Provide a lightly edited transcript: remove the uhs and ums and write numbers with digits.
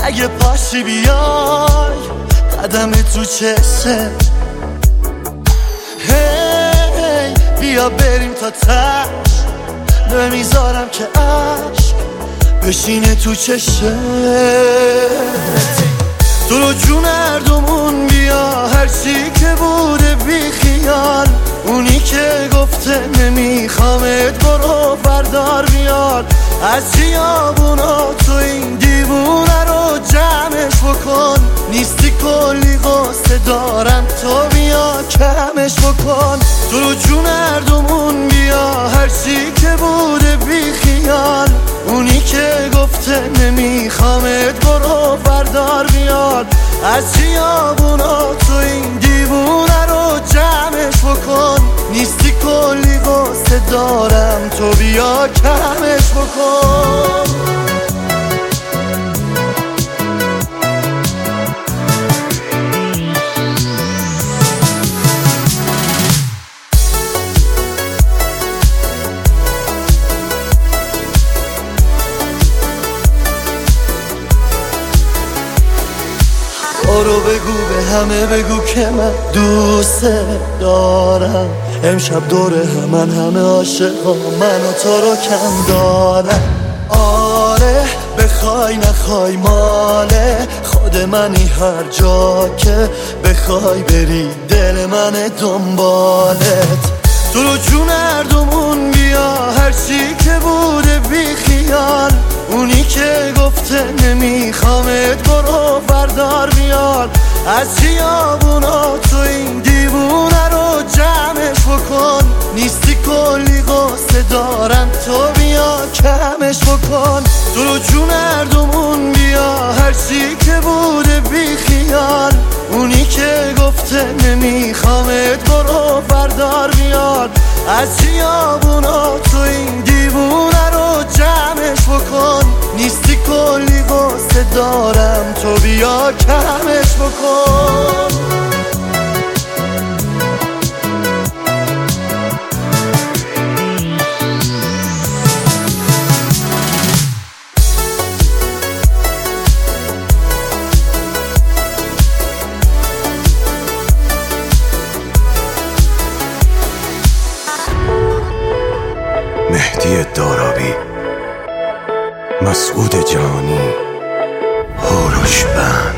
اگه پاشی بیای قدم تو چشم، هی بیا بریم تا تش، نمیذارم که عشق بشینه تو چشم. تو رو جون هردومون بیا، هرچی که بوده بی خیال، اونی که گفته نمیخوامت برو بردار بیار. از خیابونا تو این دیوونه رو جمعش بکن، نیستی کلی قصه دارم تو بیا کمش بکن. تو رو جون هردومون بیا، هرچی که بوده بی خیال، اونی که گفته نمیخوامت برو بردار بیار. از خیابونا تو این دیوونه رو جمعش بکن، نیستی کلی قصه دارم تو بیا کمش بکن. برو بگو به همه بگو که من دوست دارم، امشب دور همه عاشقا من و تو رو کم دارم. آره بخوای نخوای ماله خود منی، هر جا که بخوای بری دل من دنبالت. تو رو جون هردومون بیا، هرچی که بوده بی خیال، اونی که گفته نمیخوامت برو بردار بیار. از خیابونا تو این دیوونه رو جمعش بکن، نیستی کلی قصه دارم تو بیا کمش بکن. تو رو جون هردومون بیا، هرچی که بوده بی خیال، اونی که گفته نمیخوامت برو بردار بیار. از خیابونا تو این دیوونه رو جمعش بکن، نیستی کلی قصه دارم تو بیا کمش بکن. مهدی دارابی، مسعود جانی، هوروش بند.